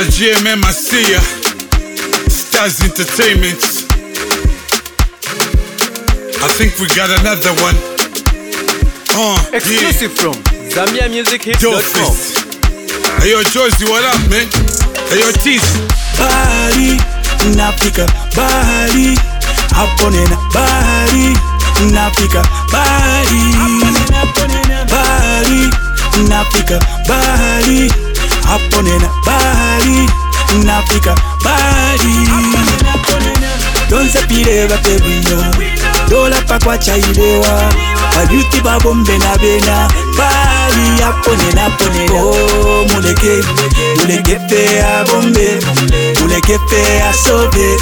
GMM, I see ya. Stars Entertainment. I think we got another one. Exclusive from ZambiaMusicHits.com. Hey yo, Josie, what up, man? Hey yo, Tease. Bali, Napika, Bali, Aponena, Bali, Napika, Bali, Bali, Napika, Bali, Aponena, Bali, Napika, Bali. Don't say pireva pebino, dola pakwa chailewa, abuti babombe na bena, Bali, Aponena, Aponena. Oh, muleke pe a bombe, muleke pe a sobe,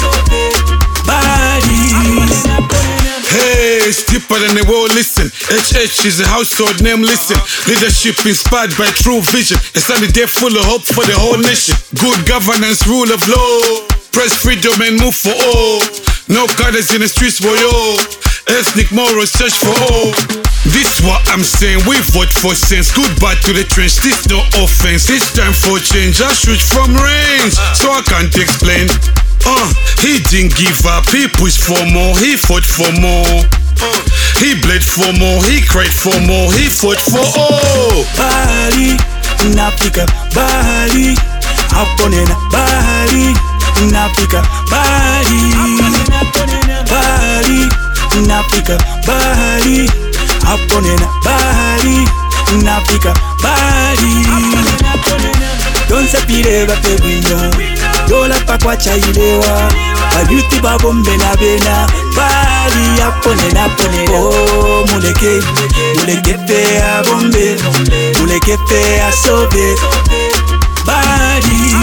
Bali. Hey, it's deeper than the world, listen. HH is a household name, listen. Leadership inspired by true vision. A sunny day full of hope for the whole nation. Good governance, rule of law. Press freedom and move for all. No cutters in the streets, boy, yo. Ethnic morals, search for all. This what I'm saying, we vote for sense. Goodbye to the trench, this no offense. It's time for change, I shoot from range. So I can't explain. He didn't give up, he pushed for more, he fought for more. He bled for more, he cried for more, he fought for all. Bali, Napika, Bali, Aponena, Bali, Napika, Bali, Bali, Napika, Bali, Aponena, Bali, Napika, Bali. Don't say pireva pebino, dola pakwa chailewa, abuti babombe na bena, Bali, Aponena, Aponena. Oh, muleke pe a bombe, muleke pe a sobe, Bali.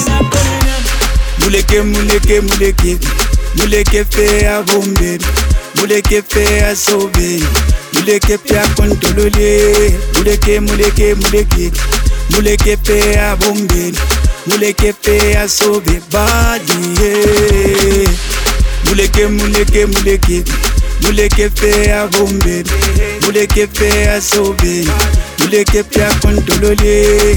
Muleke pe a bombe, muleke pe a sobe, muleke pe a kontolole, muleke pe a bombe, muleke pe a sobe, Bali. Muleke pe a bombe, muleke pe a sobe, muleke pe a kontolole,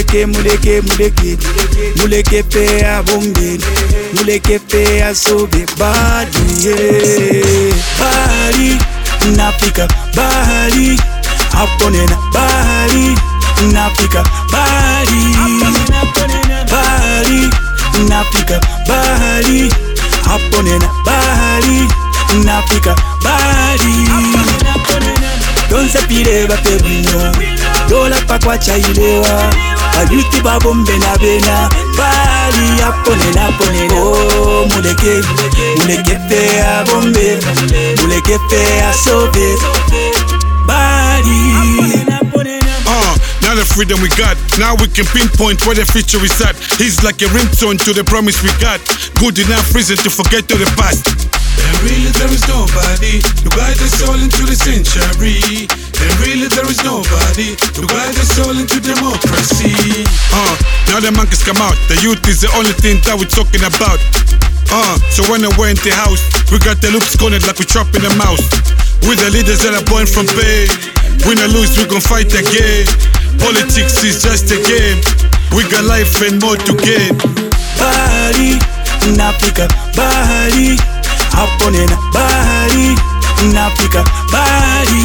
muleke pe a bombe, muleke pe a sobe, Bali. Bali, Napika, Bali, Aponena, Bali, Napika, Bali, Bali, Napika, Bali, Aponena, Bali, Napika, Bali. Don't say pireva pebino, dola pakwa chailewa, abuti babombe na bena, Bali, Aponena, Aponena. Oh, muleke pe a bombe, muleke pe a sobe, Bali. Now the freedom we got, now we can pinpoint where the future is at. He's like a ringtone to the promise we got. Good enough reason to forget to the past. And really there is nobody to guide us all into the century. And really there is nobody to guide us all into democracy. Now the monkeys come out, the youth is the only thing that we're talking about. So when I went the house, we got the loops cornered like we chopping a mouse. With the leaders that are born from pain. Win or lose, we gon' fight again. Politics is just a game. We got life and more to gain. Bali, Napika, Bali, Aponena, Bali, Napika, Bali,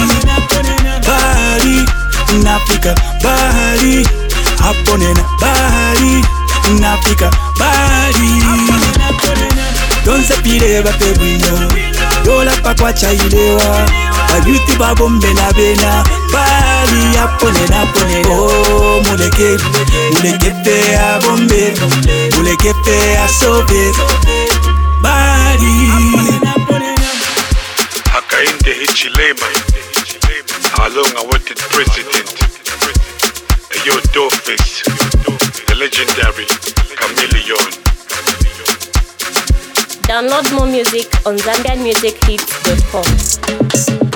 Bali, Napika, Bali, Aponena, Bali, Napika, Bali. Don't say pireva pebino, dola pakwa chailewa, abuti babombe na bena, Bali, Aponena, Aponena. Oh, muleke pe a bombe, muleke pe a sobe, Bali. Hakainde Hichilema, how long awaited president. Yo, Dopeface, the legendary Chameleon. Download more music on ZambiaMusicHits.com.